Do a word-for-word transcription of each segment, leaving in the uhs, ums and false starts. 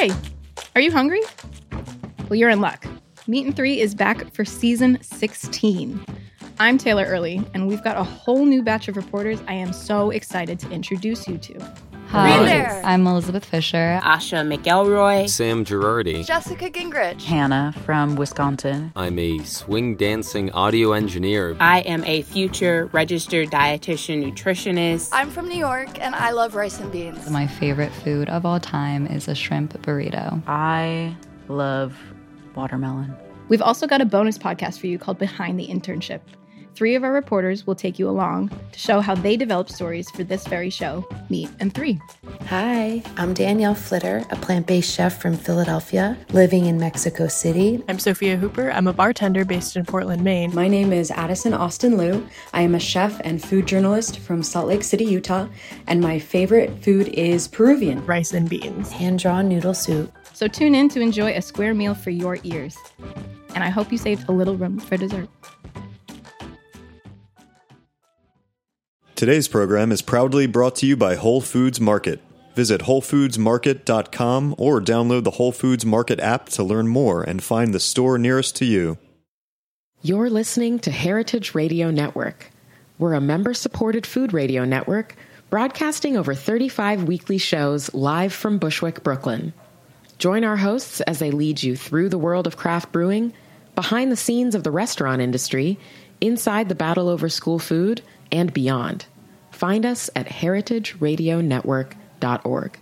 Hey, are you hungry? Well, you're in luck. Meat and Three is back for season sixteen. I'm Taylor Early, and we've got a whole new batch of reporters I am so excited to introduce you to. Hi, there. I'm Elizabeth Fisher. Asha McElroy. Sam Girardi. Jessica Gingrich. Hannah from Wisconsin. I'm a swing dancing audio engineer. I am a future registered dietitian nutritionist. I'm from New York, and I love rice and beans. My favorite food of all time is a shrimp burrito. I love watermelon. We've also got a bonus podcast for you called Behind the Internship. Three of our reporters will take you along to show how they developed stories for this very show, Meat and Three. Hi, I'm Danielle Flitter, a plant-based chef from Philadelphia, living in Mexico City. I'm Sophia Hooper. I'm a bartender based in Portland, Maine. My name is Addison Austin Liu. I am a chef and food journalist from Salt Lake City, Utah, and my favorite food is Peruvian. Rice and beans. Hand-drawn noodle soup. So tune in to enjoy a square meal for your ears. And I hope you saved a little room for dessert. Today's program is proudly brought to you by Whole Foods Market. Visit whole foods market dot com or download the Whole Foods Market app to learn more and find the store nearest to you. You're listening to Heritage Radio Network. We're a member-supported food radio network broadcasting over thirty-five weekly shows live from Bushwick, Brooklyn. Join our hosts as they lead you through the world of craft brewing, behind the scenes of the restaurant industry, inside the battle over school food, and beyond. Find us at heritage radio network dot org.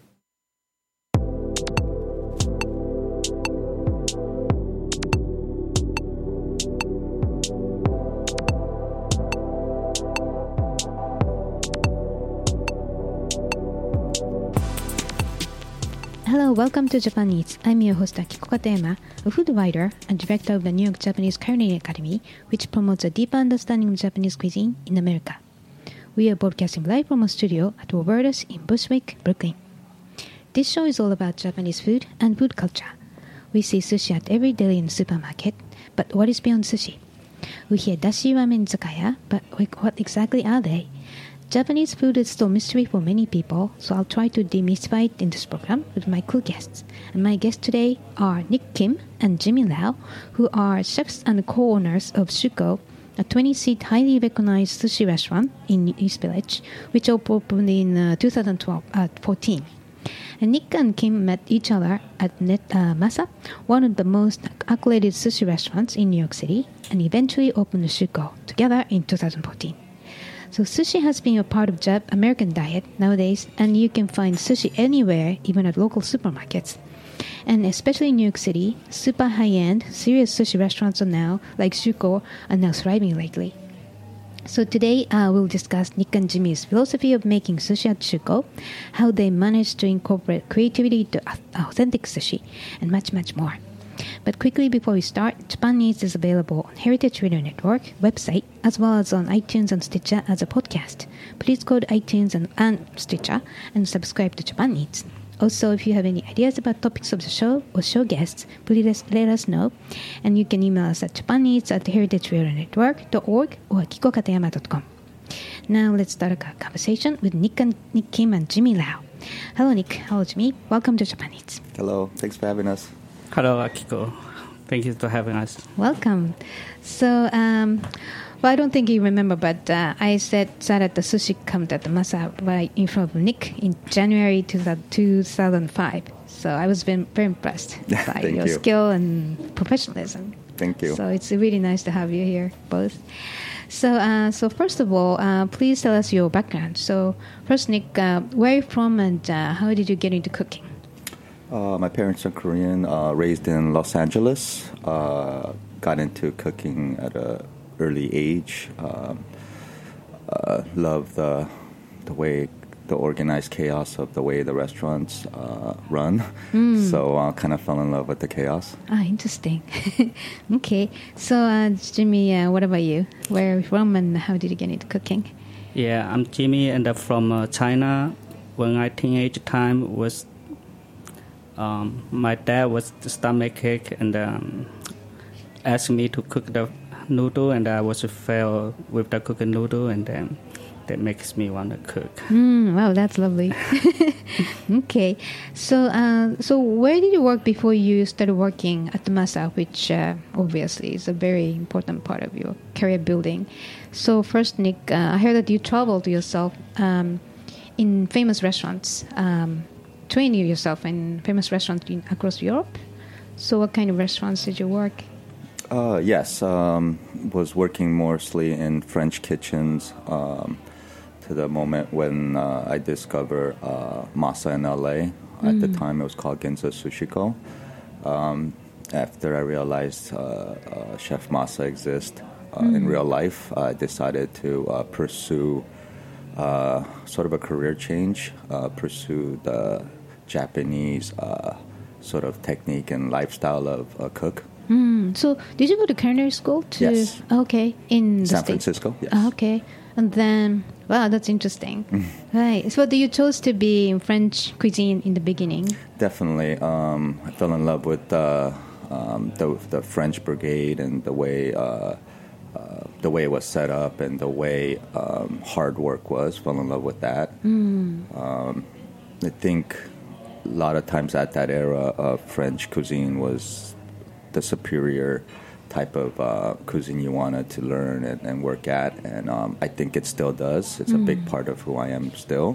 Hello, welcome to Japan Eats. I'm your host Akiko Katayama, a food writer and director of the New York Japanese Culinary Academy, which promotes a deeper understanding of Japanese cuisine in America. We are broadcasting live from a studio at Roberta's in Bushwick, Brooklyn. This show is all about Japanese food and food culture. We see sushi at every deli and supermarket, but what is beyond sushi? We hear dashi ramen izakaya, but what exactly are they? Japanese food is still a mystery for many people, so I'll try to demystify it in this program with my cool guests. And my guests today are Nick Kim and Jimmy Lau, who are chefs and co-owners of Shuko, a twenty-seat highly recognized sushi restaurant in East Village, which opened in uh, two thousand fourteen. And Nick and Kim met each other at Net, uh, Masa, one of the most acclaimed sushi restaurants in New York City, and eventually opened Shuko together in two thousand fourteen. So sushi has been a part of Jap- American diet nowadays, and you can find sushi anywhere, even at local supermarkets. And especially in New York City, super high-end, serious sushi restaurants are now, like Shuko, are now thriving lately. So today uh, we'll discuss Nick and Jimmy's philosophy of making sushi at Shuko, how they managed to incorporate creativity to authentic sushi, and much, much more. But quickly before we start, Japan Eats is available on Heritage Radio Network website, as well as on iTunes and Stitcher as a podcast. Please go to iTunes and, and Stitcher and subscribe to Japan Eats. Also, if you have any ideas about topics of the show or show guests, please let us know. And you can email us at japaneats at heritage radio network dot org or akiko katayama dot com. Now let's start a conversation with Nick, and, Nick Kim and Jimmy Lau. Hello, Nick. Hello, Jimmy. Welcome to Japan Eats. Hello. Thanks for having us. Hello, Akiko. Thank you for having us. Welcome. So, um, well, I don't think you remember, but uh, I sat, sat at the sushi counter at the Masa right in front of Nick in January two thousand five. So I was very, very impressed by your you. skill and professionalism. Thank you. So it's really nice to have you here, both. So, uh, so first of all, uh, please tell us your background. So, first, Nick, uh, where are you from, and uh, how did you get into cooking? Uh, my parents are Korean, uh, raised in Los Angeles. Uh, got into cooking at an early age. Um, uh, love the the way the organized chaos of the way the restaurants uh, run. Mm. So I uh, kind of fell in love with the chaos. Ah, interesting. Okay. So, uh, Jimmy, uh, what about you? Where are you from, and how did you get into cooking? Yeah, I'm Jimmy, and I'm from uh, China. When I teenage time was, um, my dad was to start make cake and um, asked me to cook the noodle, and I was fail with the cooking noodle, and then that makes me want to cook. Mm, wow, that's lovely. Okay, so uh, so where did you work before you started working at the Masa, which uh, obviously is a very important part of your career building. So first, Nick, uh, I heard that you traveled yourself um, in famous restaurants, um, training yourself in famous restaurants in, across Europe. So what kind of restaurants did you work? Uh, yes, um, was working mostly in French kitchens um, to the moment when uh, I discovered uh, Masa in L A. At mm. the time, it was called Ginza Sushiko. Um, after I realized uh, uh, Chef Masa exists uh, mm. in real life, I decided to uh, pursue uh, sort of a career change, uh, pursue the Japanese uh, sort of technique and lifestyle of a cook. Mm. So, did you go to culinary school? To, yes. Okay, in the San States? Francisco. Yes. Oh, okay, and then wow, that's interesting. Right. So, you chose to be in French cuisine in the beginning? Definitely. Um, I fell in love with uh, um, the the French Brigade and the way uh, uh, the way it was set up and the way um, hard work was. Fell in love with that. Mm. Um, I think a lot of times at that era, uh, French cuisine was the superior type of uh, cuisine you wanted to learn and, and work at, and um, I think it still does. It's mm. a big part of who I am still.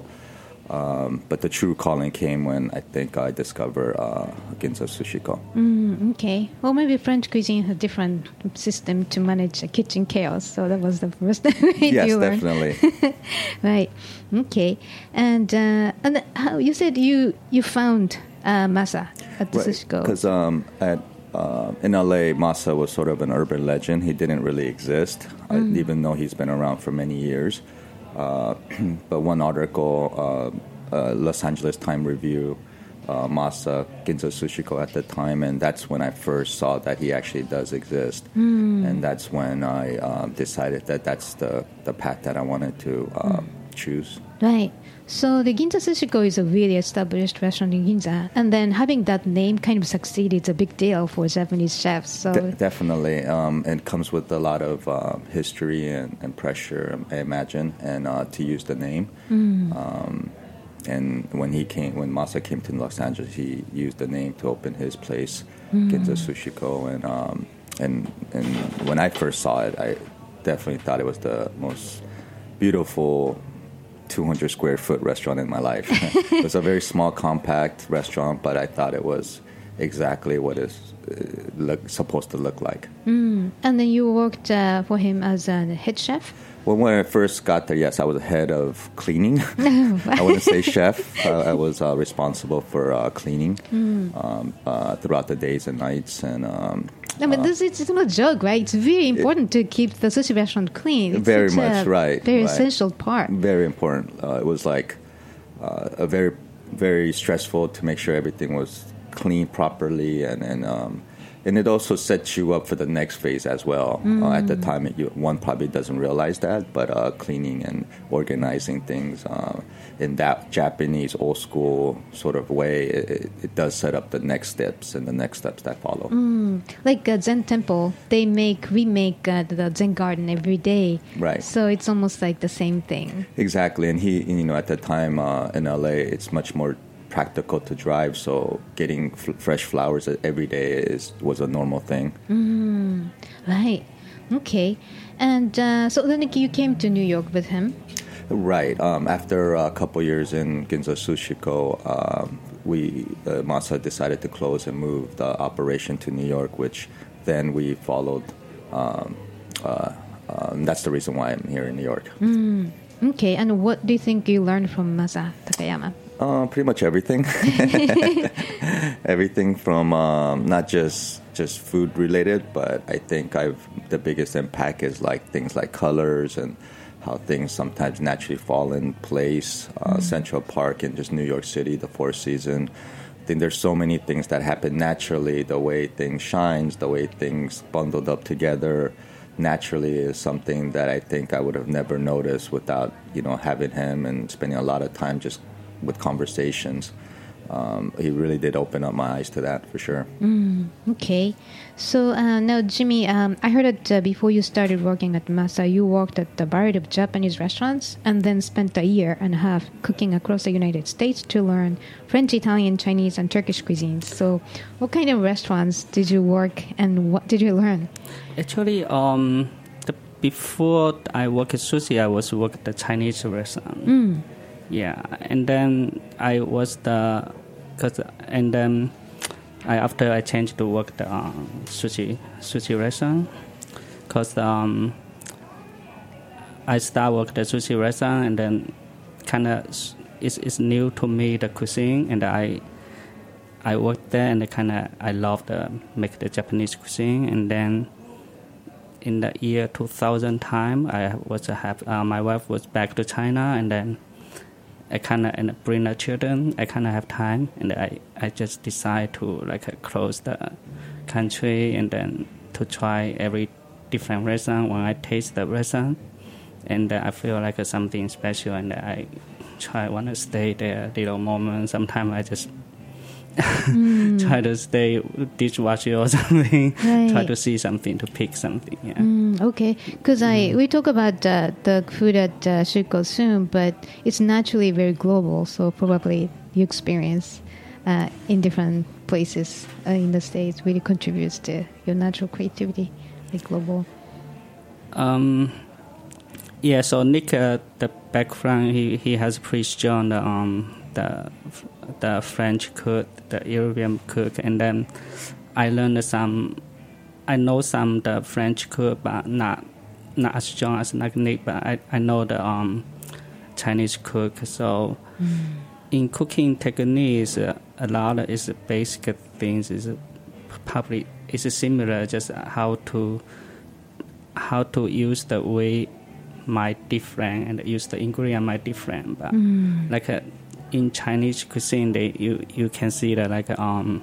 Um, but the true calling came when I think I discovered uh, Ginza Sushiko. Mm, okay. Well, maybe French cuisine has a different system to manage a kitchen chaos, so that was the first way yes, you learned. definitely. Right. Okay. And uh, and how you said you you found uh, Masa at the right. Sushiko. Because um, at Uh, in L A, Masa was sort of an urban legend. He didn't really exist, mm. uh, even though he's been around for many years. Uh, but one article, uh, uh, Los Angeles Times Review, uh, Masa Ginza Sushiko at the time, and that's when I first saw that he actually does exist. Mm. And that's when I uh, decided that that's the, the path that I wanted to uh, mm. choose. Right. So the Ginza Sushiko is a really established restaurant in Ginza, and then having that name kind of succeed is a big deal for Japanese chefs. So De- definitely, um, it comes with a lot of uh, history and, and pressure, I imagine, and uh, to use the name. Mm. Um, and when he came, when Masa came to Los Angeles, he used the name to open his place, mm. Ginza Sushiko, and um, and and when I first saw it, I definitely thought it was the most beautiful two hundred square foot restaurant in my life. It was a very small, compact restaurant, but I thought it was exactly what it's uh, look, supposed to look like. Mm. And then you worked uh, for him as a head chef? Well, when I first got there, yes, I was head of cleaning. I wouldn't say chef. Uh, I was uh, responsible for uh, cleaning mm. um, uh, throughout the days and nights. And um, I mean, uh, this it's not a joke, right? It's very important it, to keep the sushi restaurant clean. It's very much, right. Very right. essential part. Very important. Uh, it was like uh, a very, very stressful to make sure everything was clean properly, and and um, and it also sets you up for the next phase as well. Mm. Uh, at the time, it, you, one probably doesn't realize that, but uh, cleaning and organizing things uh, in that Japanese old school sort of way, it, it does set up the next steps and the next steps that follow. Mm. Like a Zen temple, they make remake uh, the Zen garden every day. Right. So it's almost like the same thing. Exactly, and he, you know, at the time uh, in L A, it's much more practical to drive, so getting f- fresh flowers every day is was a normal thing. Mm, right. Okay. And uh, so then you came to New York with him? Right. Um, after a couple years in Ginza Sushiko, um, we uh, Masa decided to close and move the operation to New York, which then we followed. Um, uh, um, that's the reason why I'm here in New York. Mm, okay. And what do you think you learned from Masa Takayama? Uh, pretty much everything. Everything from um, not just just food related, but I think I've the biggest impact is like things like colors and how things sometimes naturally fall in place. Uh, mm. Central Park in just New York City, the Four Seasons. I think there's so many things that happen naturally. The way things shines, the way things bundled up together naturally is something that I think I would have never noticed without, you know, having him and spending a lot of time just with conversations. um, he really did open up my eyes to that for sure. Mm, okay. So uh, now, Jimmy, um, I heard that uh, before you started working at Masa, you worked at a variety of Japanese restaurants and then spent a year and a half cooking across the United States to learn French, Italian, Chinese, and Turkish cuisines. So what kind of restaurants did you work and what did you learn? Actually, um, the, before I worked at sushi, I was working at the Chinese restaurant. Mm. Yeah, and then I was the, cause, and then I after I changed to work the uh, sushi sushi restaurant, cause um, I start work the sushi restaurant and then kind of it's it's new to me the cuisine and I I worked there and kind of I love the make the Japanese cuisine and then in the year two thousand time I was have uh, my wife was back to China and then I kind of bring the children. I kind of have time, and I, I just decide to like uh, close the country and then to try every different restaurant. When I taste the restaurant, and uh, I feel like uh, something special, and I try want to stay there a little moment. Sometimes I just mm. try to stay dishwasher or something. Right. Try to see something to pick something. Yeah. Mm, okay, because I we talk about uh, the food at uh, Shuko soon, but it's naturally very global. So probably you experience uh, in different places uh, in the States really contributes to your natural creativity, like global. Um. Yeah. So Nick, uh, the background he he has pretty strong the um the the French cook, the European cook, and then I learned some. I know some the French cook, but not not as strong as like Nick. But I, I know the um Chinese cook. So mm. in cooking techniques, uh, a lot of is basic things is probably is similar. Just how to how to use the way might different and use the ingredient might different. But mm. like a in Chinese cuisine, they you, you can see that like um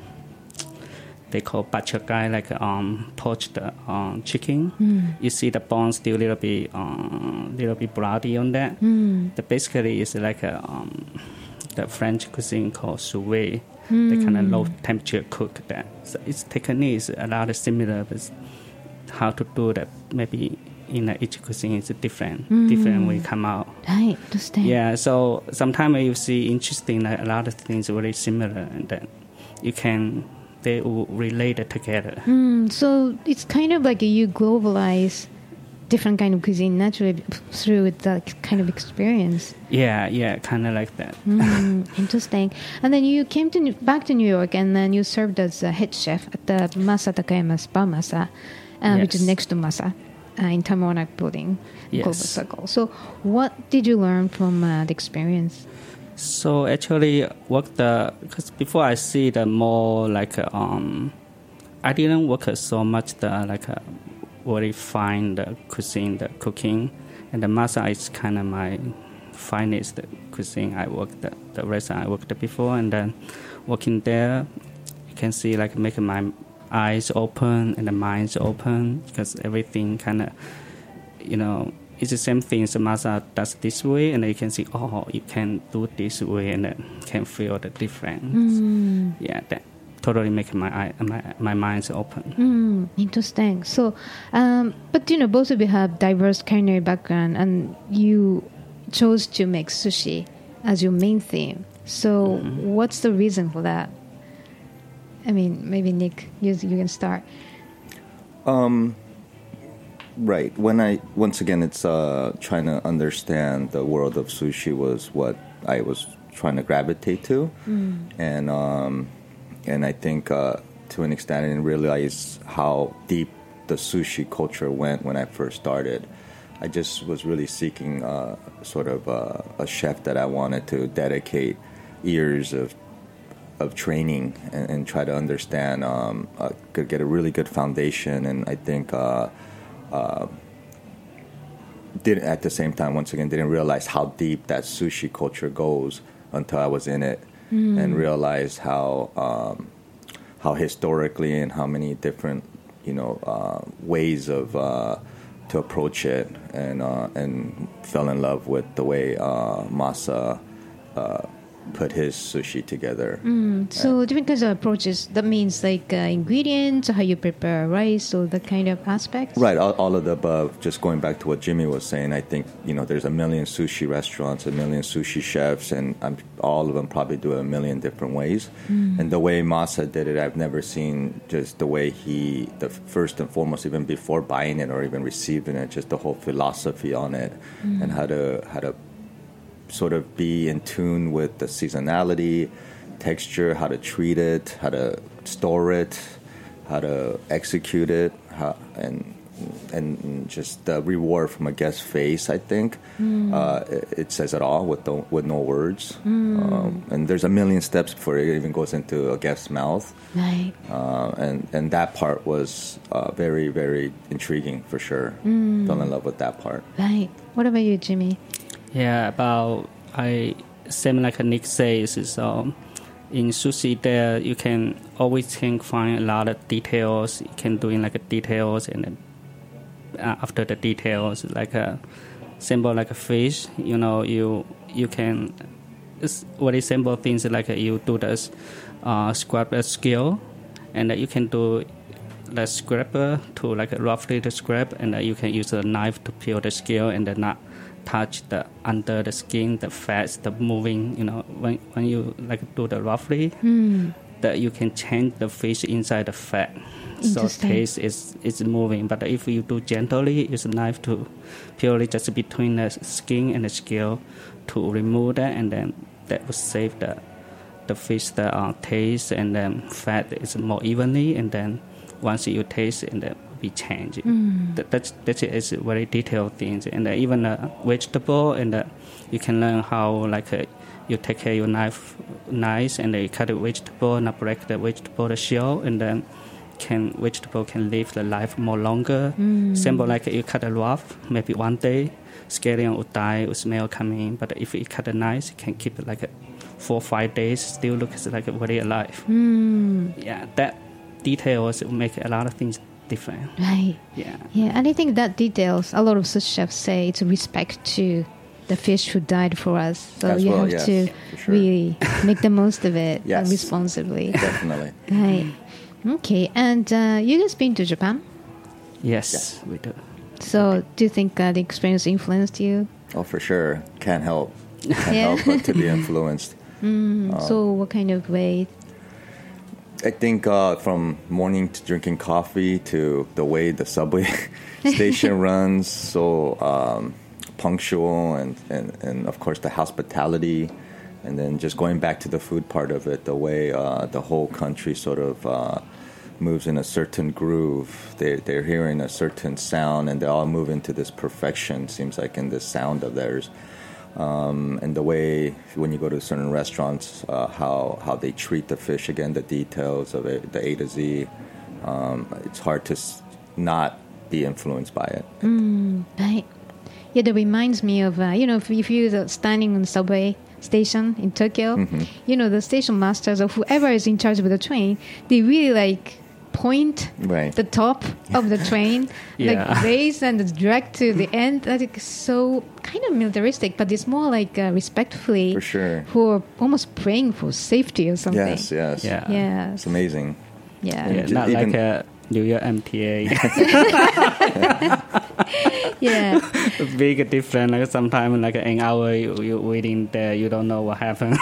they call bachagai like um poached um chicken. Mm. You see the bones still a little bit um little bit bloody on that. Mm. The basically is like a um the French cuisine called sous vide. Mm. They kind of low temperature cook that. So its technique is a lot similar, but how to do that maybe. In uh, each cuisine is different, mm. different way come out. Right, understand. Yeah, so sometimes you see interesting, like a lot of things very similar, and then you can they will relate it together. Mm, so it's kind of like you globalize different kind of cuisine naturally through that kind of experience. Yeah, yeah, kind of like that. Mm, interesting. And then you came to back to New York, and then you served as a head chef at the Masa Takayama's Bar Masa, uh, yes. which is next to Masa. Uh, in Tamarack Building, yes. Global Circle. So, what did you learn from uh, the experience? So actually, work the because before I see the more like um, I didn't work so much the like uh, very fine the cuisine, the cooking, and the masa is kind of my finest cuisine. I worked the, the restaurant I worked before, and then working there, you can see like making my eyes open and the minds open because everything kind of, you know, it's the same thing. So masa does this way, and then you can see, oh, you can do this way, and then can feel the difference. Mm. Yeah, that totally make my eye, my my minds open. Mm, interesting. So, um, but you know, both of you have diverse culinary background, and you chose to make sushi as your main theme. So, mm. what's the reason for that? I mean, maybe Nick, you, you can start. Um, right. When I once again, it's uh, trying to understand the world of sushi was what I was trying to gravitate to, mm. and um, and I think uh, to an extent I didn't realize how deep the sushi culture went when I first started. I just was really seeking uh, sort of uh, a chef that I wanted to dedicate years of. of training and, and try to understand, um, uh, could get a really good foundation, and I think uh, uh, did at the same time once again didn't realize how deep that sushi culture goes until I was in it mm. and realized how um, how historically and how many different you know uh, ways of uh, to approach it, and uh, and fell in love with the way uh, Masa. Uh, put his sushi together. Mm, so uh, different kinds of approaches. That means like uh, ingredients, how you prepare rice, or that kind of aspects. Right, all, all of the above. Just going back to what Jimmy was saying, I think you know there's a million sushi restaurants, a million sushi chefs, and um, all of them probably do it a million different ways. Mm. And the way Masa did it, I've never seen just the way he, the first and foremost, even before buying it or even receiving it, just the whole philosophy on it, mm. and how to how to. sort of be in tune with the seasonality, texture, how to treat it, how to store it, how to execute it, how, and and just the reward from a guest's face. I think mm. uh, it, it says it all with the, with no words. Mm. Um, and there's a million steps before it even goes into a guest's mouth. Right. Uh, and and that part was uh, very very intriguing for sure. Mm. Fell in love with that part. Right. What about you, Jimmy? Yeah, about I same like Nick says is um, in sushi there you can always can find a lot of details. You can do in like a details and then uh, after the details like a simple like a fish. You know you you can it's very simple things like uh, you do this uh, scrap the skill and uh, you can do the scraper to like roughly the scrap and uh, you can use a knife to peel the skill and then not touch the under the skin, the fats, the moving. You know, when when you like do the roughly, mm. that you can change the fish inside the fat, so taste is is moving. But if you do gently, use a knife to purely just between the skin and the scale to remove that, and then that will save the the fish the uh, taste and then fat is more evenly, and then once you taste and then be changed. Mm. That that's, that is very detailed things, and uh, even a uh, vegetable, and uh, you can learn how like uh, you take care of your knife nice, and uh, you cut a vegetable and break the vegetable the shell, and then can vegetable can live the life more longer. Mm. Simple like uh, you cut a rough, maybe one day, scallion will die, will smell coming, but if you cut a nice, you can keep it like a four or five days, still looks like a very alive. Mm. Yeah, that details make a lot of things different. Right. Yeah. Yeah, and I think that details, a lot of sushi chefs say it's respect to the fish who died for us. So As you well, have yes, to sure. really make the most of it yes. responsibly. Definitely. Right. Okay, and uh, you guys been to Japan? Yes, yes. we do. So do you think uh, the experience influenced you? Oh, for sure. Can't help. Can't Yeah. help but to be influenced. Mm, Um, so what kind of way? I think uh, from morning to drinking coffee to the way the subway station runs, so um, punctual, and, and, and of course the hospitality, and then just going back to the food part of it, the way uh, the whole country sort of uh, moves in a certain groove. They, they're hearing a certain sound, and they all move into this perfection, seems like, in this sound of theirs. Um, and the way when you go to certain restaurants, uh, how how they treat the fish, again, the details of it, the A to Z, um, it's hard to s- not be influenced by it. Mm, right. Yeah, that reminds me of, uh, you know, if, if you're standing on the subway station in Tokyo, Mm-hmm. you know, the station masters or whoever is in charge of the train, they really like point Right. the top of the train, Yeah. like raise and drag to the end. That is so kind of militaristic, but it's more like uh, respectfully For sure. who are almost praying for safety or something. Yes, yes. Yeah. Yeah. It's amazing. Yeah. Yeah, Ju- not even- like a New Year M T A. Yeah. Big difference. Like sometimes, like an hour you you waiting there, you don't know what happened.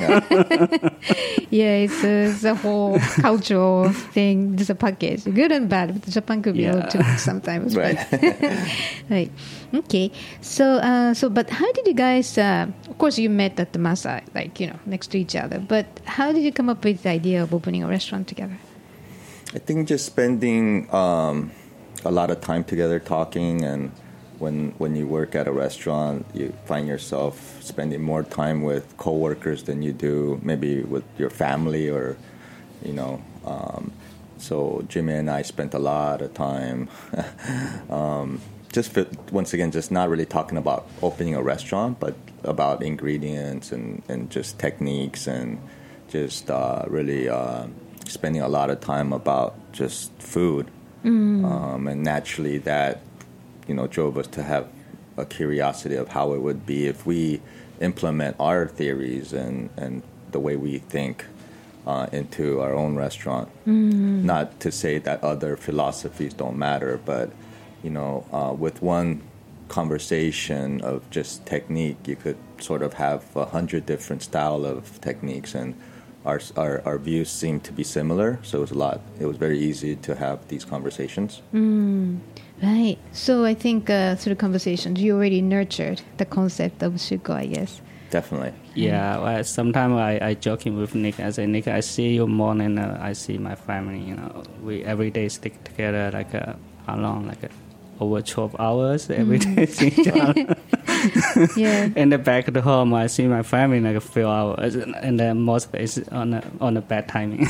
Yeah, it's a, it's a whole cultural thing. It's a package, good and bad. But Japan could be a Yeah. little too much sometimes. Right. Right. Okay. So, uh, so, but how did you guys? Uh, of course, you met at the Masa, like you know, next to each other. But how did you come up with the idea of opening a restaurant together? I think just spending um, a lot of time together talking, and when when you work at a restaurant, you find yourself spending more time with coworkers than you do maybe with your family, or you know. Um, so Jimmy and I spent a lot of time, um, just fit, once again, just not really talking about opening a restaurant, but about ingredients and, and just techniques, and just uh, really. Uh, spending a lot of time about just food. Mm. Um, and naturally that, you know, drove us to have a curiosity of how it would be if we implement our theories and, and the way we think uh, into our own restaurant. Mm. Not to say that other philosophies don't matter, but, you know, uh, with one conversation of just technique, you could sort of have a hundred different style of techniques, and our, our our views seem to be similar. So it was a lot. It was very easy to have these conversations. Mm. Right. So I think uh, through conversations, you already nurtured the concept of shuko, I guess. Definitely. Yeah, well, sometimes I, I joking with Nick. I say, Nick, I see you morning, uh, I see my family. You know, we every day stick together like a, how long, like a, over twelve hours every Mm. day. See each other. Yeah. In the back of the home, I see my family like a few hours, and then most is on a, on a bad timing.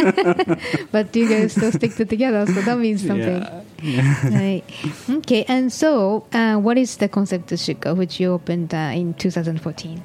But you guys still stick to together, so that means something. Yeah. Right. Okay. And so, uh, what is the concept of shuko, which you opened uh, in two thousand fourteen?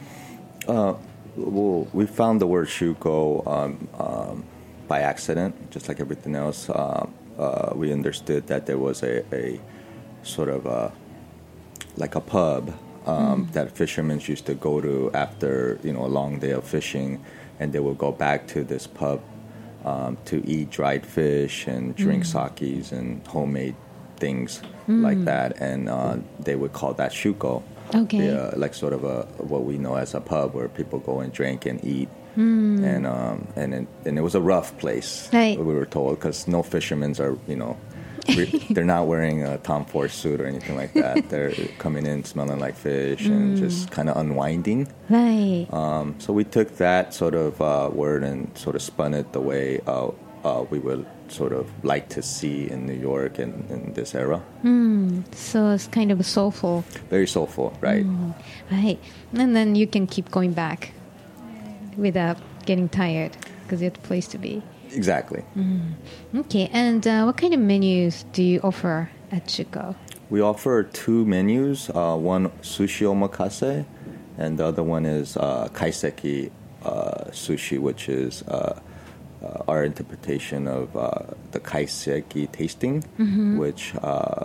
Uh, well, we found the word shuko um, um, by accident, just like everything else. Uh, uh, we understood that there was a, a sort of a, like a pub um, Mm. that fishermen used to go to after, you know, a long day of fishing, and they would go back to this pub um, to eat dried fish and drink Mm. sakis and homemade things Mm. like that, and uh, they would call that shuko. Okay. The, uh, like sort of a what we know as a pub where people go and drink and eat. Mm. And um and it, and it was a rough place. Right. We were told, because no fishermen are, you know, re- they're not wearing a Tom Ford suit or anything like that. They're coming in smelling like fish and Mm. just kind of unwinding. Right. Um, so we took that sort of uh, word and sort of spun it the way uh, uh, we would sort of like to see in New York in, in this era. Mm. So it's kind of soulful. Very soulful, right? Mm. Right. And then you can keep going back without getting tired because you have a place to be. Exactly. Mm. Okay. And uh, what kind of menus do you offer at shuko? We offer two menus, uh, one sushi omakase, and the other one is uh, kaiseki uh, sushi, which is uh, uh, our interpretation of uh, the kaiseki tasting, Mhm. which uh,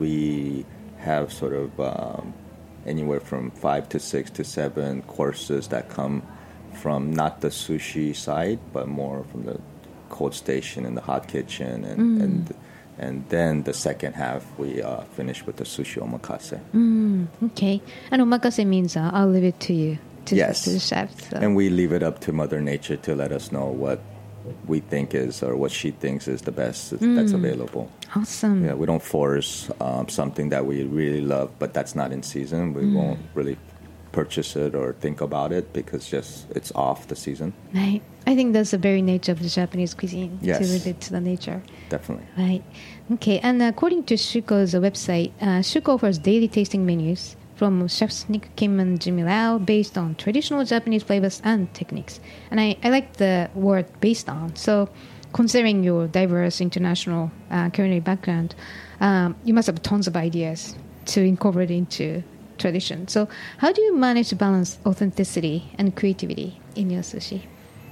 we have sort of um, anywhere from five to six to seven courses that come from not the sushi side, but more from the cold station and the hot kitchen, and Mm. and and then the second half we uh, finish with the sushi omakase. Mm. Okay. And omakase means uh, I'll leave it to you, to, Yes. to the chef. So. And we leave it up to Mother Nature to let us know what we think is, or what she thinks is the best that's Mm. available. Awesome. Yeah, we don't force um, something that we really love, but that's not in season. We Mm. won't really purchase it or think about it because just it's off the season. Right. I think that's the very nature of the Japanese cuisine, Yes. to leave it to the nature. Definitely. Right. Okay. And according to Shuko's website, uh, Shuko offers daily tasting menus from chefs Nick Kim and Jimmy Lau based on traditional Japanese flavors and techniques. And I, I like the word based on. So considering your diverse international uh, culinary background, um, you must have tons of ideas to incorporate into tradition. So how do you manage to balance authenticity and creativity in your sushi?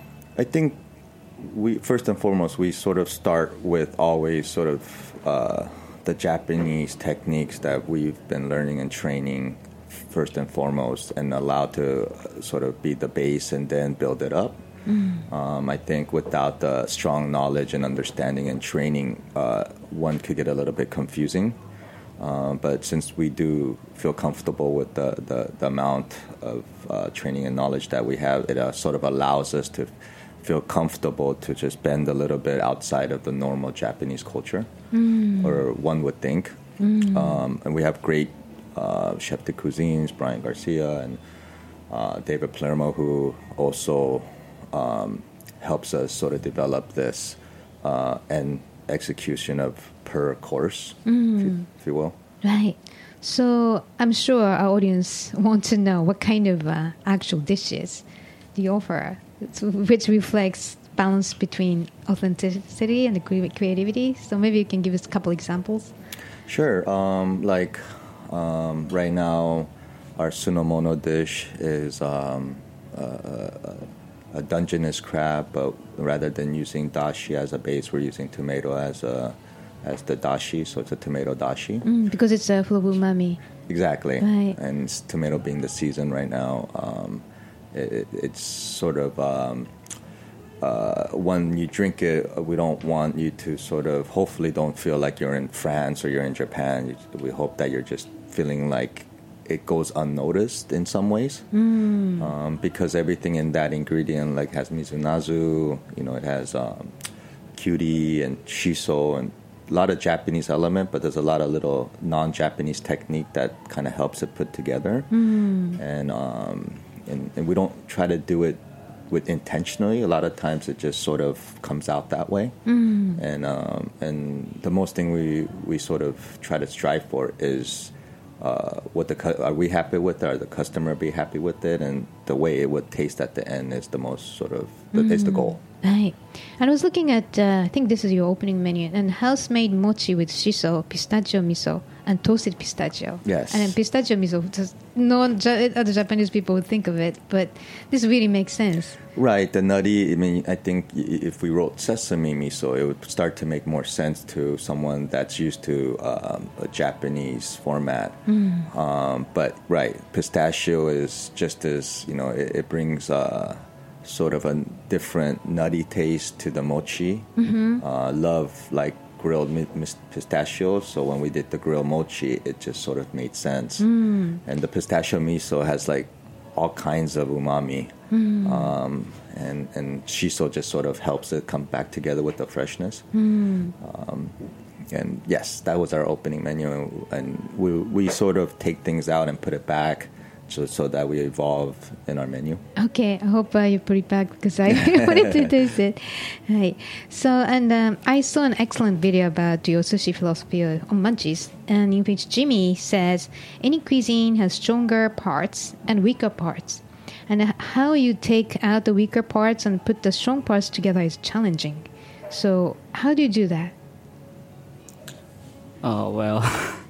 I think we first and foremost we sort of start with always sort of uh, the Japanese techniques that we've been learning and training first and foremost, and allow to sort of be the base and then build it up. Mm. Um, I think without the strong knowledge and understanding and training, uh, one could get a little bit confusing. Um, but since we do feel comfortable with the, the, the amount of uh, training and knowledge that we have, it uh, sort of allows us to feel comfortable to just bend a little bit outside of the normal Japanese culture, Mm. or one would think. Mm. Um, and we have great uh, chef de cuisines, Brian Garcia and uh, David Palermo, who also um, helps us sort of develop this uh, and execution of per course, Mm. if, you, if you will. Right. So I'm sure our audience want to know what kind of uh, actual dishes do you offer, which reflects balance between authenticity and the cre- creativity. So maybe you can give us a couple examples. Sure. Um, like um, right now, our Sunomono dish is um, a, a, a Dungeness crab, but rather than using dashi as a base, we're using tomato as a as the dashi, so it's a tomato dashi. Mm, because it's uh, full of umami. Exactly. Right. And it's tomato being the season right now, um, it, it's sort of... Um, Uh, when you drink it, we don't want you to sort of, hopefully don't feel like you're in France or you're in Japan. We hope that you're just feeling like it goes unnoticed in some ways. Mm. Um, because everything in that ingredient like has mizunazu, you know, it has um, cutie and shiso and a lot of Japanese element, but there's a lot of little non-Japanese technique that kind of helps it put together. Mm. And, um, and and we don't try to do it with intentionally. A lot of times it just sort of comes out that way. Mm. And um, and the most thing we, we sort of try to strive for is uh, what the cu- are we happy with it? Are the customer be happy with it? And the way it would taste at the end is the most sort of the, Mm. is the goal. Right. And I was looking at, uh, I think this is your opening menu, and house-made mochi with shiso, pistachio miso, and toasted pistachio. Yes. And then pistachio miso, just no ja- other Japanese people would think of it, but this really makes sense. Right, the nutty, I mean, I think if we wrote sesame miso, it would start to make more sense to someone that's used to um, a Japanese format. Mm. Um, but, right, pistachio is just as, you know, it, it brings uh, sort of a different nutty taste to the mochi. Mm-hmm. Uh, love, like, grilled mi- mis- pistachio, so when we did the grilled mochi, it just sort of made sense. Mm. And the pistachio miso has, like, all kinds of umami. Mm. Um, and, and shiso just sort of helps it come back together with the freshness. Mm. Um, and yes, that was our opening menu. And, and we, we sort of take things out and put it back so, so that we evolve in our menu. Okay, I hope uh, you put it back because I wanted to taste it. Right. So, and um, I saw an excellent video about your sushi philosophy on Munchies, and in which Jimmy says any cuisine has stronger parts and weaker parts. And how you take out the weaker parts and put the strong parts together is challenging. So, how do you do that? Oh, well.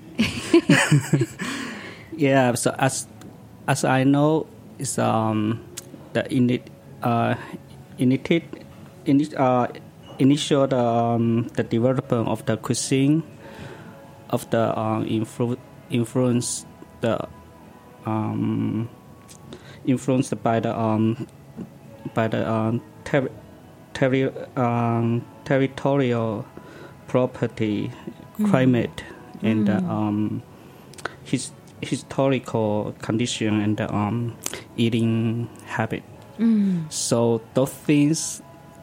Yeah, so as as I know, it's um the init uh init init uh initial um the development of the cuisine of the um influ- influence the um influenced by the um by the um ter- ter- um territorial property, Mm. climate, and the Mm. um his historical condition and the um eating habit. Mm. So those things,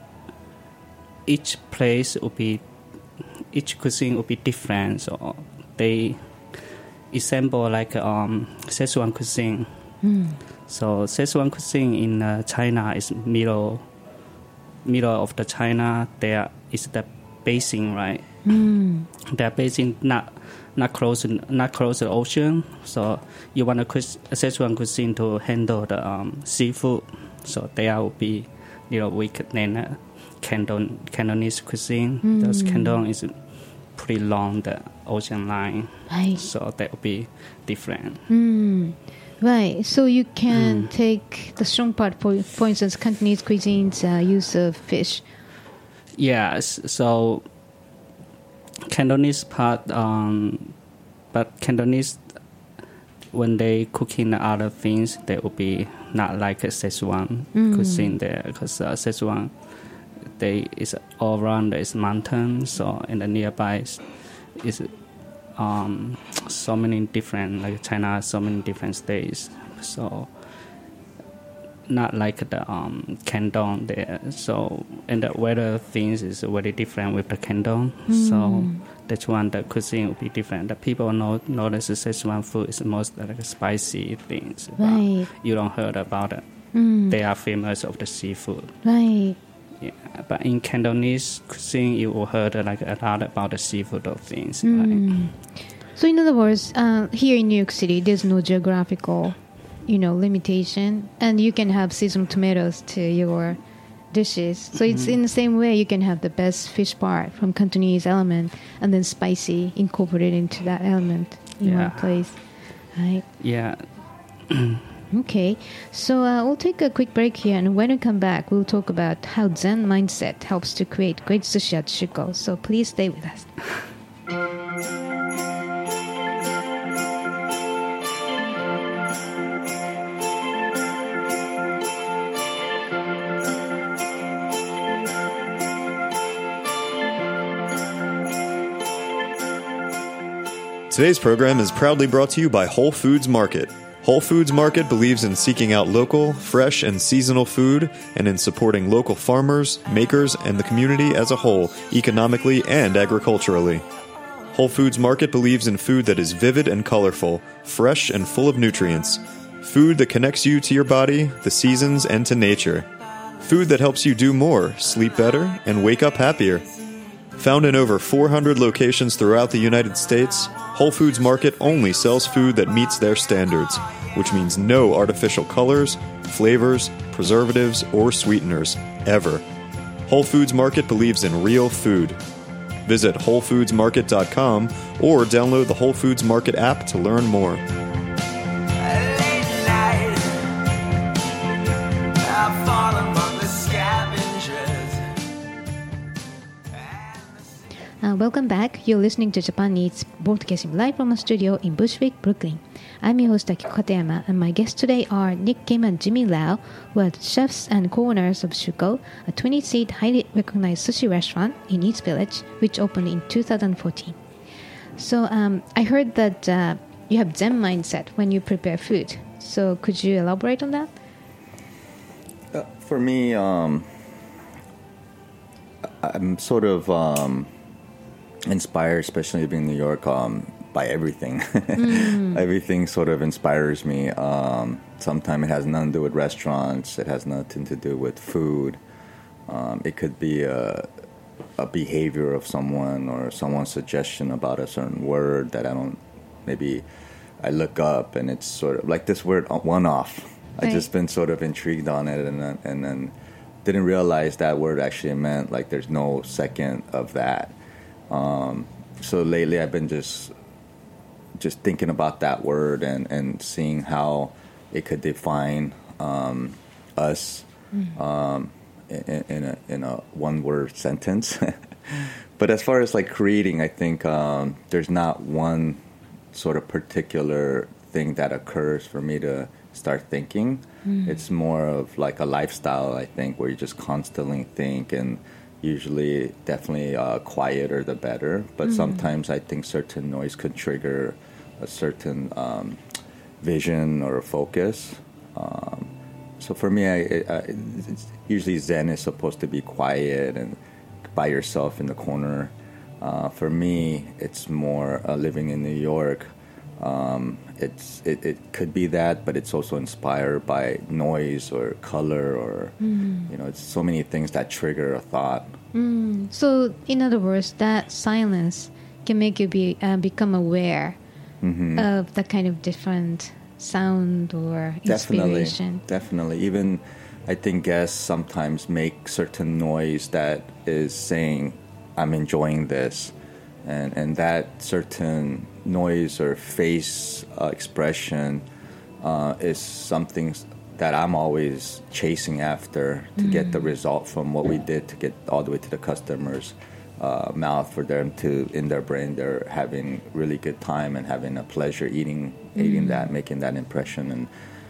each place will be, each cuisine will be different. So they resemble like um Szechuan cuisine. Mm. So Szechuan cuisine in uh, China is middle, middle of the China. There is the basin, right? Mm. The basin not not close, not close to the ocean. So you want a cuis- Szechuan cuisine to handle the um, seafood. So there will be little weak than uh, Canton Cantonese cuisine. Mm. Because Canton is pretty long the ocean line. Right. So that will be different. Mm. Right. So you can Mm. take the strong part, for, for instance, Cantonese cuisine's uh, use of fish. Yes. So Cantonese part, um, but Cantonese, when they cooking other things, they will be not like a Szechuan Mm. cuisine there, because uh, Szechuan, they is all around there is mountains, so in the nearby is, is um so many different, like China has so many different states, so not like the um Canton there. So and the weather things is very different with the Canton. Mm. So that's one the cuisine will be different. The people know notice the Szechuan food is most like spicy things. but Right. You don't heard about it. Mm. They are famous of the seafood. Right. Yeah, but in Cantonese cuisine, you will heard uh, like a lot about the seafood of things. Mm. Right? So in other words, uh, here in New York City, there's no geographical, you know, limitation, and you can have seasonal tomatoes to your dishes. So it's Mhm. in the same way you can have the best fish part from Cantonese element, and then spicy incorporated into that element in Yeah. one place, right? Yeah. Okay, so uh, we'll take a quick break here, and when we come back, we'll talk about how Zen mindset helps to create great sushi at Shuko. So please stay with us. Today's program is proudly brought to you by Whole Foods Market. Whole Foods Market believes in seeking out local, fresh, and seasonal food and in supporting local farmers, makers, and the community as a whole, economically and agriculturally. Whole Foods Market believes in food that is vivid and colorful, fresh and full of nutrients. Food that connects you to your body, the seasons, and to nature. Food that helps you do more, sleep better, and wake up happier. Found in over four hundred locations throughout the United States, Whole Foods Market only sells food that meets their standards, which means no artificial colors, flavors, preservatives, or sweeteners, ever. Whole Foods Market believes in real food. Visit whole foods market dot com or download the Whole Foods Market app to learn more. Uh, welcome back. You're listening to Japan Eats, broadcasting live from a studio in Bushwick, Brooklyn. I'm your host Akiko Katayama, and my guests today are Nick Kim and Jimmy Lau, who are chefs and co-owners of Shuko, a twenty-seat highly recognized sushi restaurant in East Village, which opened in two thousand fourteen. So um, I heard that uh, you have Zen mindset when you prepare food. So could you elaborate on that? Uh, for me, um, I'm sort of... Um, inspired, especially living in New York, um, by everything. Mm. Everything sort of inspires me. Um, sometimes it has nothing to do with restaurants. It has nothing to do with food. Um, it could be a, a behavior of someone or someone's suggestion about a certain word that I don't, maybe I look up and it's sort of like this word one-off. Right. I've just been sort of intrigued on it and then, and then didn't realize that word actually meant like there's no second of that. Um, so lately I've been just just thinking about that word and, and seeing how it could define um, us mm. um, in, in a in a one word sentence. But as far as like creating, I think um, there's not one sort of particular thing that occurs for me to start thinking. Mm. It's more of like a lifestyle, I think, where you just constantly think, and usually definitely uh, quieter the better, but mm. sometimes I think certain noise could trigger a certain um, vision or a focus. Um, so for me, I, I, it's usually Zen is supposed to be quiet and by yourself in the corner. Uh, for me, it's more uh, living in New York. Um, it's it, it could be that, but it's also inspired by noise or color or mm. you know, it's so many things that trigger a thought. Mm. So, in other words, that silence can make you be uh, become aware mm-hmm. of that kind of different sound or inspiration. Definitely, definitely. Even I think guests sometimes make certain noise that is saying, "I'm enjoying this," and and that certain noise or face uh, expression uh, is something that I'm always chasing after to mm. get the result from what we did to get all the way to the customer's uh, mouth, for them to, in their brain, they're having really good time and having a pleasure eating mm. eating that, making that impression, and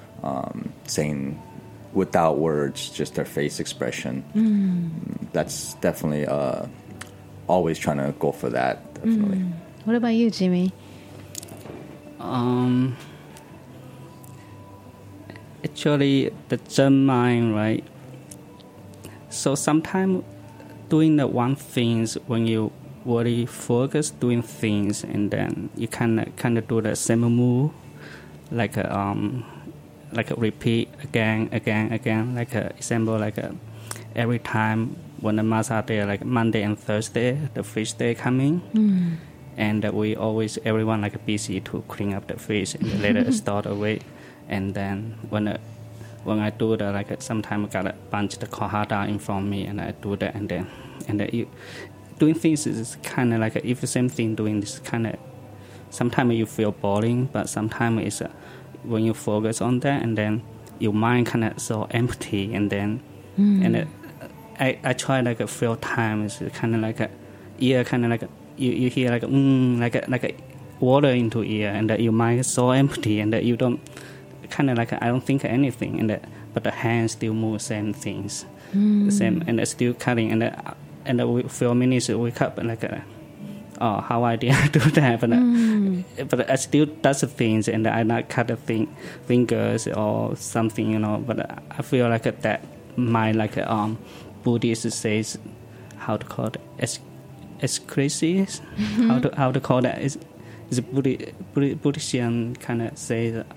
um, saying without words, just their face expression. Mm. That's definitely uh, always trying to go for that, definitely. Mm. What about you, Jimmy? Um, actually, the Zen mind, right? So sometimes doing the one things when you really focus doing things, and then you kind of kind of do the same move, like a, um, like a repeat again, again, again. Like a example, like a, every time when the massage day, like Monday and Thursday, the fish day coming. Mm. And uh, we always, everyone like busy to clean up the fish and let it start away. And then when uh, when I do that, like sometimes I got a bunch of the kohada in front of me, and I do that, and then and uh, you, doing things is kind of like a, if the same thing doing this kind of, sometimes you feel boring, but sometimes it's uh, when you focus on that, and then your mind kind of so empty, and then mm. and uh, I I try like a few times, kind of like a ear, kind of like a. You, you hear like mm, like a, like a water into ear, and that your mind is so empty, and that you don't kind of like a, I don't think anything, and that, but the hands still move same things, mm. the same, and it's still cutting, and that, and that we, few minutes we wake up and like a, oh, how I did do that, but Mm. I, but I still does the things, and I not cut the thing, fingers or something, you know. But I feel like that my like um Buddhist says how to call it es excresis, Mhm. how to how to call that is is Buddhi, Buddhi, Buddhism kind of say that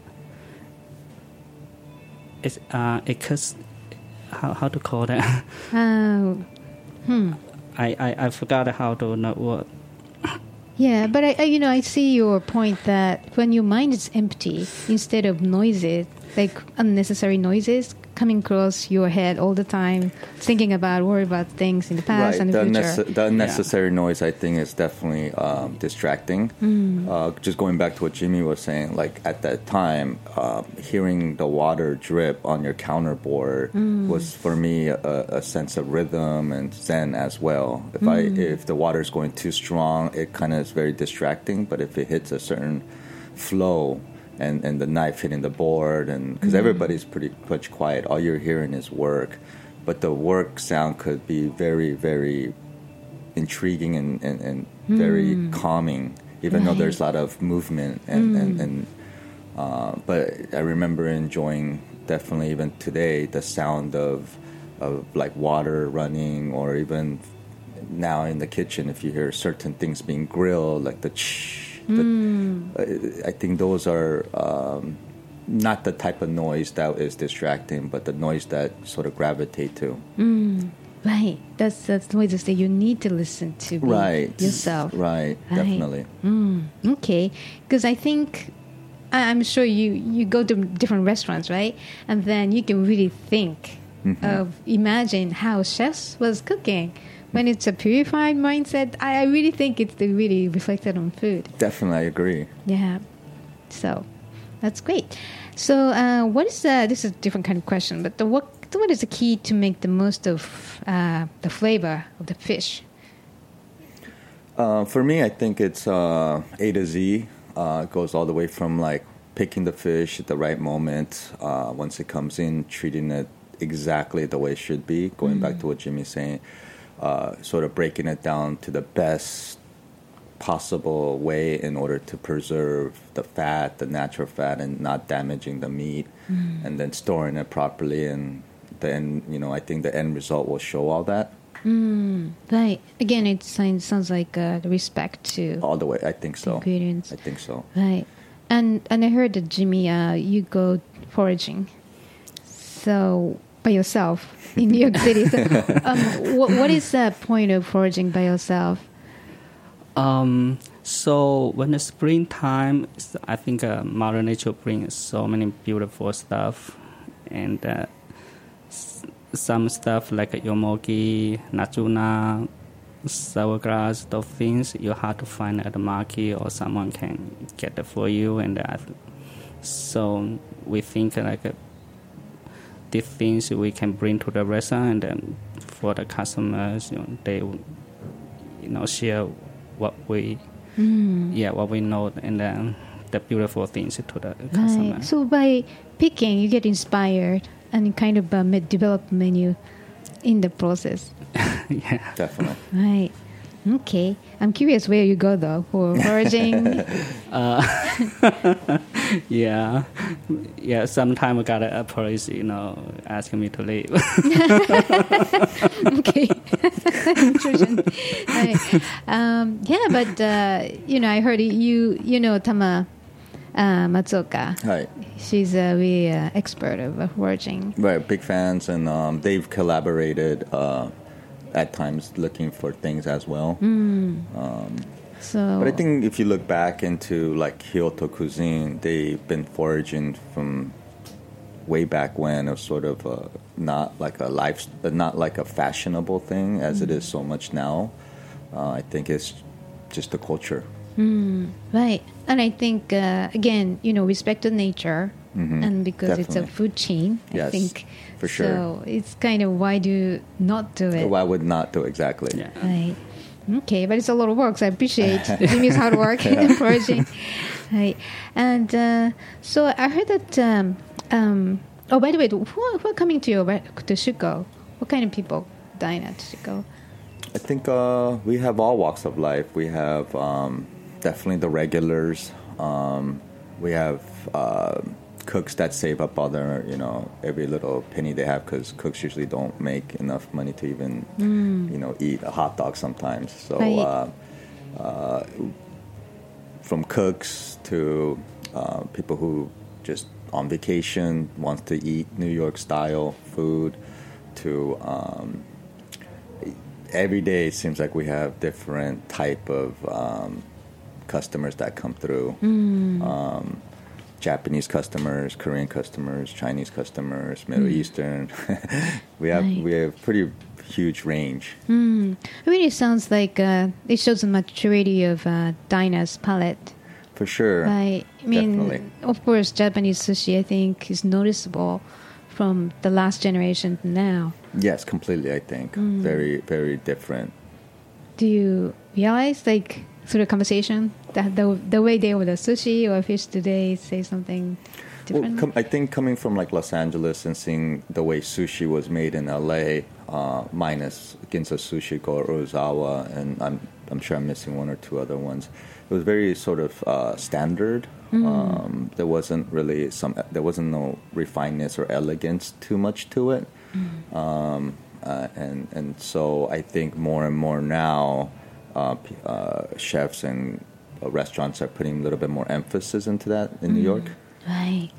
it's uh ex how how to call that. Oh, hmm. I, I, I forgot how to know what. Yeah, but I, I, you know, I see your point that when your mind is empty, instead of noises, like unnecessary noises coming across your head all the time, thinking about, worry about things in the past right. and the, the future. unnecess- the unnecessary yeah. noise, I think, is definitely um, distracting. Mm. Uh, just going back to what Jimmy was saying, like at that time, uh, hearing the water drip on your counterboard Mm. was for me a, a sense of rhythm and zen as well. If Mm. I if the water is going too strong, it kind of is very distracting. But if it hits a certain flow, and, and the knife hitting the board, and because Mm. everybody's pretty much quiet, all you're hearing is work, but the work sound could be very, very intriguing and, and, and very Mm. calming, even Right. though there's a lot of movement. And, Mm. and, and uh, but I remember enjoying definitely even today the sound of of like water running, or even now in the kitchen if you hear certain things being grilled, like the ch. The, Mm. I think those are um, not the type of noise that is distracting, but the noise that sort of gravitate to. Mm. Right. That's that's noises that you need to listen to be Right. yourself. Right. Right. Definitely. Mm. Okay. Because I think I- I'm sure you you go to different restaurants, right? And then you can really think Mhm. of imagine how chefs was cooking. When it's a purified mindset, I, I really think it's really reflected on food. Definitely, I agree. Yeah. So that's great. So uh, what is the, this is a different kind of question, but the, what what is the key to make the most of uh, the flavor of the fish? Uh, for me, I think it's uh, A to Z. Uh, it goes all the way from like picking the fish at the right moment, uh, once it comes in, treating it exactly the way it should be. Going Mm. back to what Jimmy's saying, uh, sort of breaking it down to the best possible way in order to preserve the fat, the natural fat, and not damaging the meat, Mm. and then storing it properly. And then, you know, I think the end result will show all that. Mm, right. Again, it sounds, sounds like uh, the respect to All the way, I think so. ingredients. I think so. Right. And and I heard that Jimmy, uh, you go foraging, so by yourself in New York City. So, um, what what is the point of foraging by yourself? Um, so when the springtime, I think uh, Mother Nature brings so many beautiful stuff, and uh, s- some stuff like yomogi, nachuna, sauerkraut, those things you hard to find at the market, or someone can get it for you. And uh, so we think like uh, these things we can bring to the restaurant, and then for the customers, you know, they will, you know, share what we Mm. yeah what we know, and then the beautiful things to the customer. Right. So by picking, you get inspired and you kind of uh, me- develop menu in the process. Yeah, definitely. Right. Okay. I'm curious where you go though for foraging. uh, yeah, yeah. Sometimes I got a police, you know, asking me to leave. Okay. Intrusion. Right. Um, yeah, but uh, you know, I heard you. You know, Tama uh, Matsuoka. Right. She's a really uh, expert of uh, foraging. Right, big fans, and um, they've collaborated uh, at times looking for things as well. Mm. Um, So, but I think if you look back into like Kyoto cuisine, they've been foraging from way back when. It was sort of uh, not like a life, not like a fashionable thing as it is so much now. Uh, I think it's just the culture. Mm, right. And I think, uh, again, you know, respect to nature. Mhm. And because it's a Definitely. food chain, I Yes, think. for sure. So it's kind of why do not do it? Why would not do exactly? Yeah. Right. Okay, but it's a lot of work, so I appreciate Jimmy's hard work in foraging. Right. And uh, so I heard that, um, um, oh, by the way, who, who are coming to your re- to Shuko? What kind of people dine at Shuko? I think uh, we have all walks of life. We have um, definitely the regulars. Um, we have uh, cooks that save up all their, you know, every little penny they have, because cooks usually don't make enough money to even, mm. you know, eat a hot dog sometimes. So right. uh, uh, from cooks to uh, people who just on vacation wants to eat New York style food, to um, every day it seems like we have different type of um, customers that come through. Mm. Um, Japanese customers, Korean customers, Chinese customers, Middle mm. Eastern. we have right. we have pretty huge range. Mm. It really sounds like uh, it shows the maturity of uh, Dinah's palate. For sure. Right. I mean, definitely. Of course, Japanese sushi, I think, is noticeable from the last generation to now. Yes, completely, I think. Mm. Very, very different. Do you realize, like, through the conversation, that the the way they order sushi or fish today say something different? Well, com- I think coming from, like, Los Angeles and seeing the way sushi was made in L A, uh, minus Ginza Sushi Go Orozawa, and I'm I'm sure I'm missing one or two other ones. It was very sort of uh, standard. Mm. Um, there wasn't really some. There wasn't no refinedness or elegance too much to it, mm. um, uh, and and so I think more and more now, uh, uh, chefs and uh, restaurants are putting a little bit more emphasis into that in mm. New York. Right.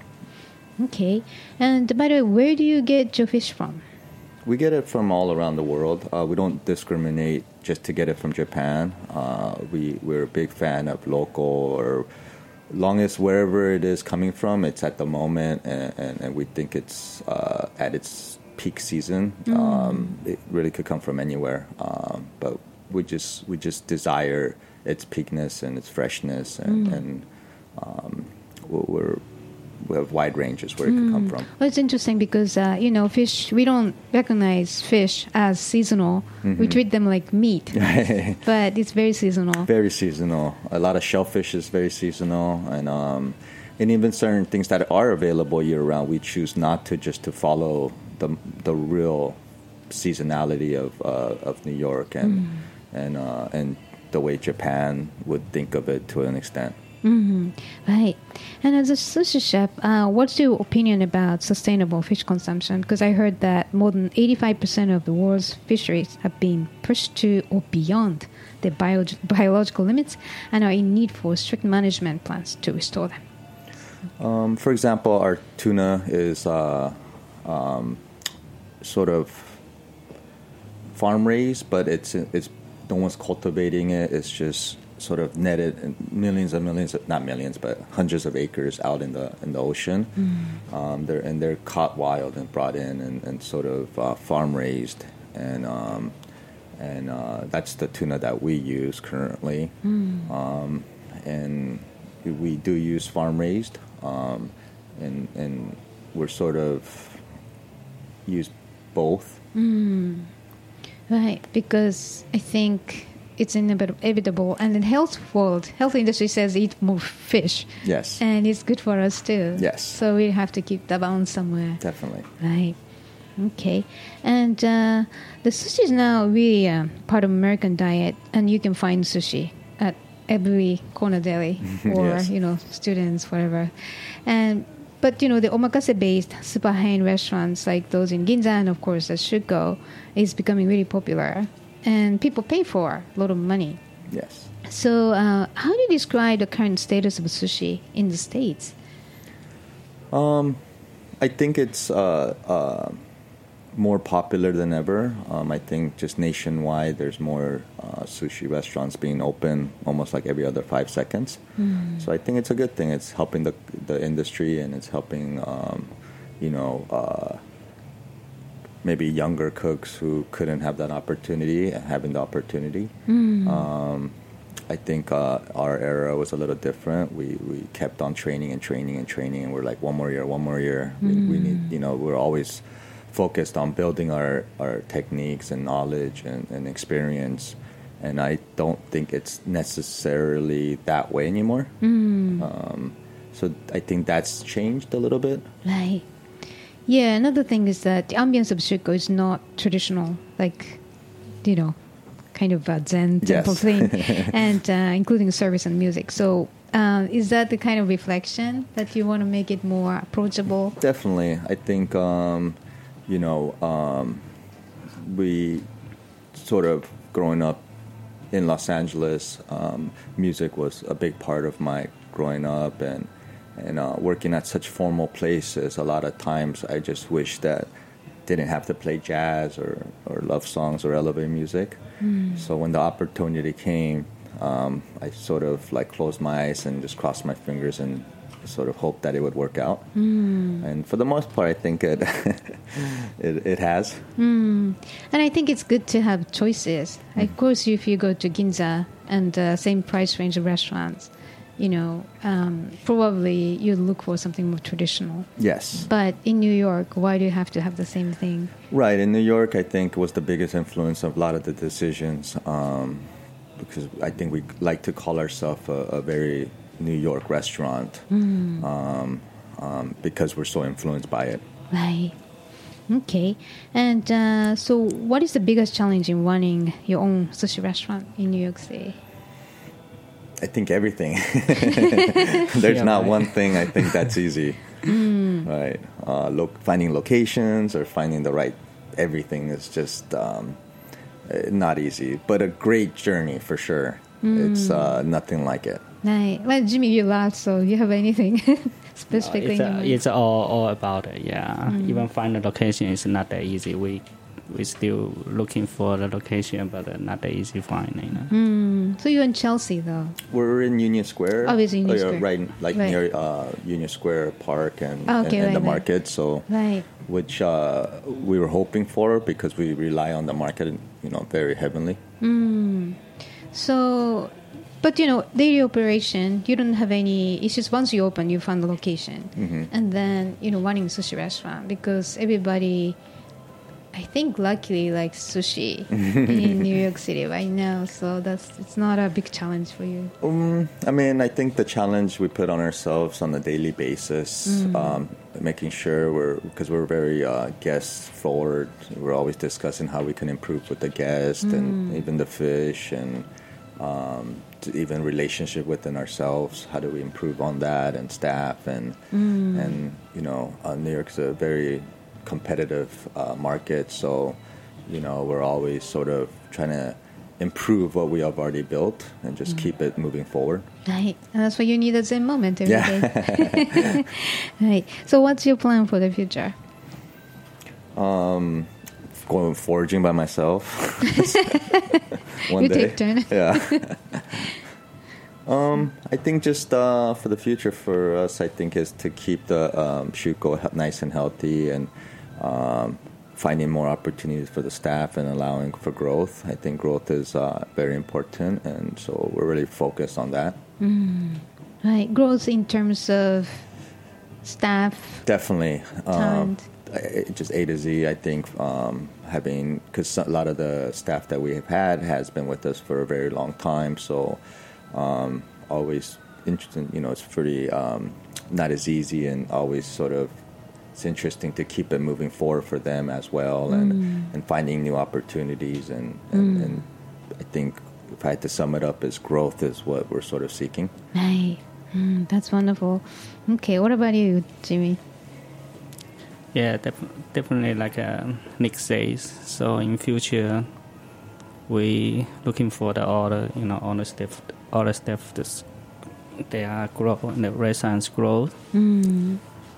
Okay. And by the way, where do you get your fish from? We get it from all around the world. Uh, we don't discriminate just to get it from Japan. Uh, we, we're a big fan of local, or long as wherever it is coming from, it's at the moment, and, and, and we think it's uh, at its peak season. Mm. Um, it really could come from anywhere, um, but we just we just desire its peakness and its freshness, and, mm. and um, we're we have wide ranges where it could come from. Well, it's interesting because, uh, you know, fish, we don't recognize fish as seasonal. Mm-hmm. We treat them like meat, but it's very seasonal. Very seasonal. A lot of shellfish is very seasonal, and um, and even certain things that are available year-round, we choose not to, just to follow the the real seasonality of uh, of New York and mm. and uh, and the way Japan would think of it to an extent. Mm-hmm. Right. And as a sushi chef, uh, what's your opinion about sustainable fish consumption? Because I heard that more than eighty-five percent of the world's fisheries have been pushed to or beyond their bio- biological limits and are in need for strict management plans to restore them. Um, for example, our tuna is uh, um, sort of farm raised, but it's it's no one's cultivating it. It's just sort of netted in millions and millions, of, not millions, but hundreds of acres out in the in the ocean. Mm. Um, they're and they're caught wild and brought in and, and sort of uh, farm raised, and um, and uh, that's the tuna that we use currently. Mm. Um, and we do use farm raised, um, and and we're sort of use both. Mm. Right, because I think it's inevitable, and in health world, health industry says eat more fish. Yes. And it's good for us too. Yes. So we have to keep the balance somewhere. Definitely. Right. Okay. And uh, the sushi is now really uh, part of American diet, and you can find sushi at every corner deli or, yes. you know, students, whatever. And But, you know, the omakase-based super high-end restaurants like those in Ginza and, of course, at Shuko is becoming really popular. And people pay for a lot of money. Yes. So uh, how do you describe the current status of sushi in the States? Um, I think it's uh, uh, more popular than ever. Um, I think just nationwide there's more uh, sushi restaurants being open almost like every other five seconds. Mm. So I think it's a good thing. It's helping the the industry, and it's helping, um, you know, uh, maybe younger cooks who couldn't have that opportunity having the opportunity. Mm. Um, I think uh, our era was a little different. We we kept on training and training and training, and we're like, one more year, one more year. Mm. We, we need, you know, we're always focused on building our, our techniques and knowledge and, and experience. And I don't think it's necessarily that way anymore. Mm. Um, so I think that's changed a little bit. Right. Yeah, another thing is that the ambience of Shuko is not traditional, like, you know, kind of a Zen temple Yes. thing, and uh, including service and music. So uh, is that the kind of reflection that you want to make it more approachable? Definitely. I think, um, you know, um, we sort of growing up in Los Angeles, um, music was a big part of my growing up, and and uh, working at such formal places. A lot of times, I just wish that didn't have to play jazz or, or love songs or elevator music. Mm. So when the opportunity came, um, I sort of like closed my eyes and just crossed my fingers and sort of hoped that it would work out. Mm. And for the most part, I think it it, it has. Mm. And I think it's good to have choices. Mm. Of course, if you go to Ginza and uh, same price range of restaurants, you know, um, probably you look for something more traditional. Yes. But in New York, why do you have to have the same thing? Right. In New York, I think was the biggest influence of a lot of the decisions, um, because I think we like to call ourselves a, a very New York restaurant, mm. um, um, because we're so influenced by it. Right. Okay. And uh, so what is the biggest challenge in running your own sushi restaurant in New York City? I think everything. There's yeah, not right. one thing I think that's easy. Mm. Right. Uh, lo- finding locations or finding the right everything is just um, not easy, but a great journey for sure. Mm. It's uh, nothing like it. Right. Well, Jimmy, you laugh, so you have anything specifically? No, it's, a, it's all, all about it, yeah. Mm. Even find a location is not that easy. We we're still looking for the location, but uh, not that easy to find. You know? Mm. So you're in Chelsea, though? We're in Union Square. Oh, it's Union oh, yeah, Square. Right, like right. near uh, Union Square Park and, oh, okay, and, and right, the right. market. So, right. which uh, we were hoping for because we rely on the market, you know, very heavily. Mm. So, but you know, daily operation, you don't have any issues. Once you open, you find the location, mm-hmm. and then you know, running a sushi restaurant because everybody, I think, luckily likes sushi in New York City right now. So that's it's not a big challenge for you. Um, I mean, I think the challenge we put on ourselves on a daily basis, mm. um, making sure we're because we're very uh, guest forward. We're always discussing how we can improve with the guest mm. and even the fish and. Um, to even relationship within ourselves, how do we improve on that, and staff, and mm. and you know, uh, New York's a very competitive uh, market, so you know we're always sort of trying to improve what we have already built and just mm. keep it moving forward. Right, and that's why you need a Zen moment every yeah. day. Right. So, what's your plan for the future? Um, going foraging by myself. One you day. take turn. Yeah. um, I think just uh, for the future for us, I think is to keep the um, Shuko nice and healthy and um, finding more opportunities for the staff and allowing for growth. I think growth is uh, very important, and so we're really focused on that. Mm. Right, growth in terms of staff. Definitely. Talent. Um, just A to Z, I think, um, having, because a lot of the staff that we have had has been with us for a very long time, so um, always interesting, you know, it's pretty um, not as easy and always sort of, it's interesting to keep it moving forward for them as well and, mm. and finding new opportunities and, and, mm. and I think if I had to sum it up as growth is what we're sort of seeking. Right. Mm, that's wonderful. Okay, what about you, Jimmy? Yeah, def- definitely like uh, Nick says. So in future, we looking for the other, you know, all the staff, all the staff, this, they are grow, the restaurants grow. Mm.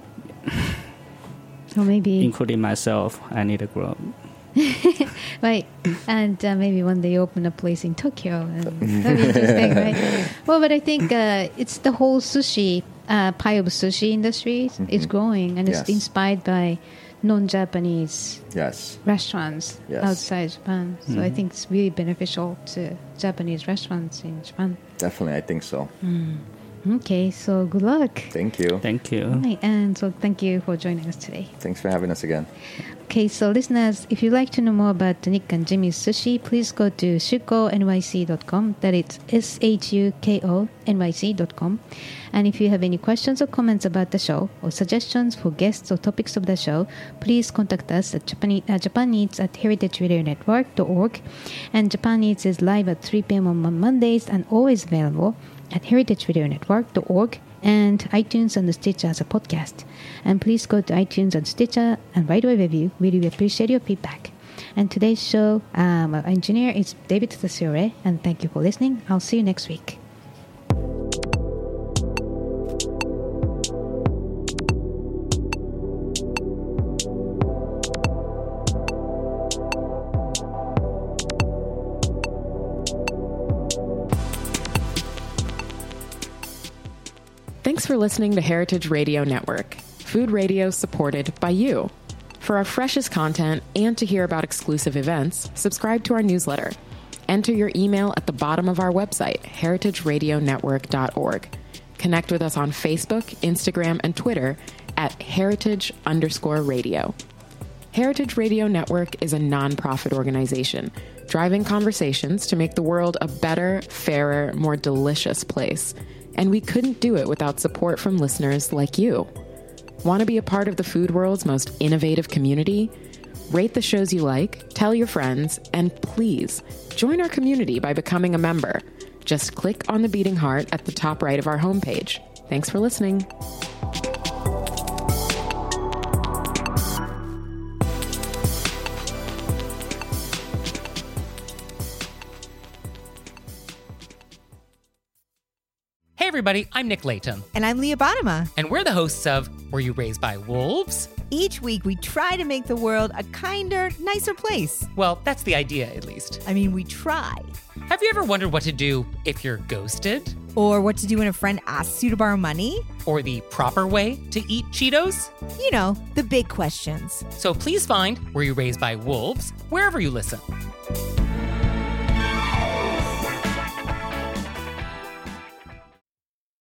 So maybe, including myself, I need to grow. Right, and uh, maybe one day open a place in Tokyo. And that'd be interesting, right? Well, but I think uh, it's the whole sushi. Uh, pie of sushi industry mm-hmm. is growing, and yes. it's inspired by non-Japanese yes. restaurants yes. outside Japan. So mm-hmm. I think it's really beneficial to Japanese restaurants in Japan. Definitely, I think so. Mm. Okay, so good luck. Thank you. Thank you. Right, and so thank you for joining us today. Thanks for having us again. Okay, so listeners, if you'd like to know more about Nick and Jimmy's sushi, please go to shuko N Y C dot com. That is S H U K O N Y C dot com. And if you have any questions or comments about the show or suggestions for guests or topics of the show, please contact us at Japan, uh, Japan Eats at heritage radio network dot org. And Japan Eats is live at three p.m. on Mondays and always available at heritage radio network dot org and iTunes and Stitcher as a podcast. And please go to iTunes and Stitcher and write a review. We really appreciate your feedback. And today's show, um, our engineer is David Tasiore, and thank you for listening. I'll see you next week. Thanks for listening to Heritage Radio Network, food radio supported by you. For our freshest content and to hear about exclusive events, subscribe to our newsletter. Enter your email at the bottom of our website, heritage radio network dot org. Connect with us on Facebook, Instagram, and Twitter at heritage underscore radio. Heritage Radio Network is a nonprofit organization driving conversations to make the world a better, fairer, more delicious place. And we couldn't do it without support from listeners like you. Want to be a part of the food world's most innovative community? Rate the shows you like, tell your friends, and please join our community by becoming a member. Just click on the beating heart at the top right of our homepage. Thanks for listening. Hey everybody, I'm Nick Latham. And I'm Leah Bottima. And we're the hosts of Were You Raised by Wolves? Each week we try to make the world a kinder, nicer place. Well, that's the idea, at least. I mean, we try. Have you ever wondered what to do if you're ghosted? Or what to do when a friend asks you to borrow money? Or the proper way to eat Cheetos? You know, the big questions. So please find Were You Raised by Wolves wherever you listen.